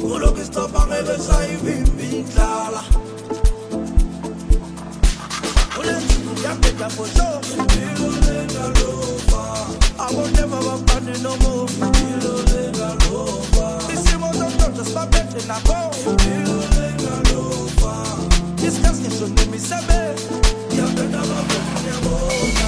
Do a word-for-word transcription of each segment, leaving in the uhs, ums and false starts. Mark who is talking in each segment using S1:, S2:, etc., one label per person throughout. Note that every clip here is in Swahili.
S1: Uloki stopa ngeke sayivimbi indlala. Ulensuku kuyabheda for sure. Impilo lengalova. I will never abandon no more. Impilo lengalova. Isimo zomnotho sibaphethe nakho. Impilo lengalova. Isikhathi ngishone imisebenzi. Ngiyabheda bafethu ngiyabona.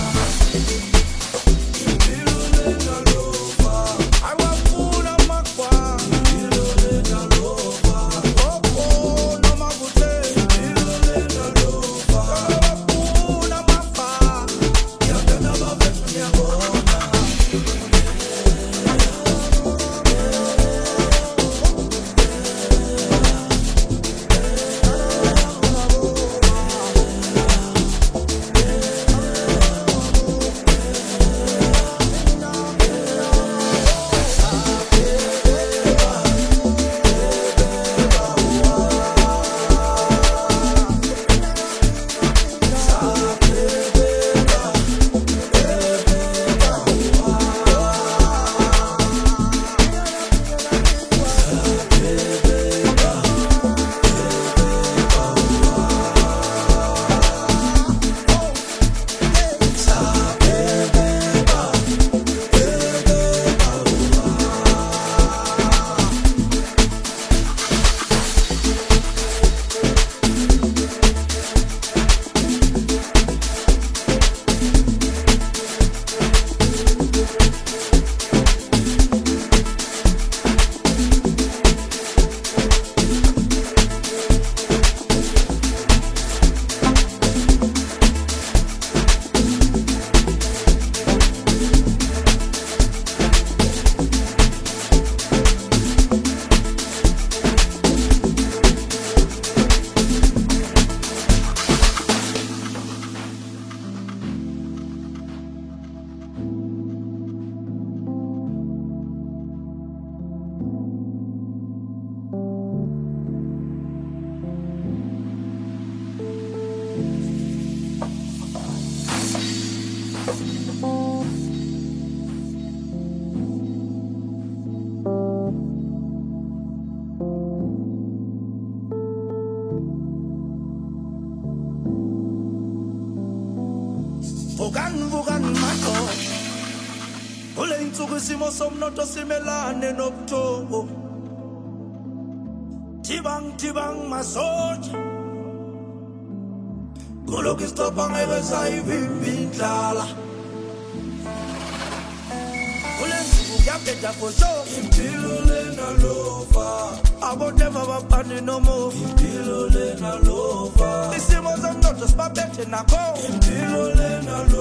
S1: Impilo lengalova. Awafuna makwa. Impilo lengalova. Oh oh no mabuthe. Impilo lengalova. Awafuna mafa. Ngiyabheda bafethu ngiyabona. Vukan vukan mako. Ule insuku isimo somnotho simelane nobuthongo. Tibang tibang masoja. Uloki stopa ngeke sayivimbi indlala. Ule insuku kuyabheda for sure. Impilo lengalova. I will never abandon no more. Impilo lengalova. Isimo zomnotho sibaphethe nakho. Impilo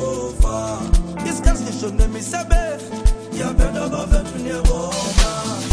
S1: lengalova. Isikhathi ngishone imisebenzi. Ngiyabheda bafethu ngiyabona.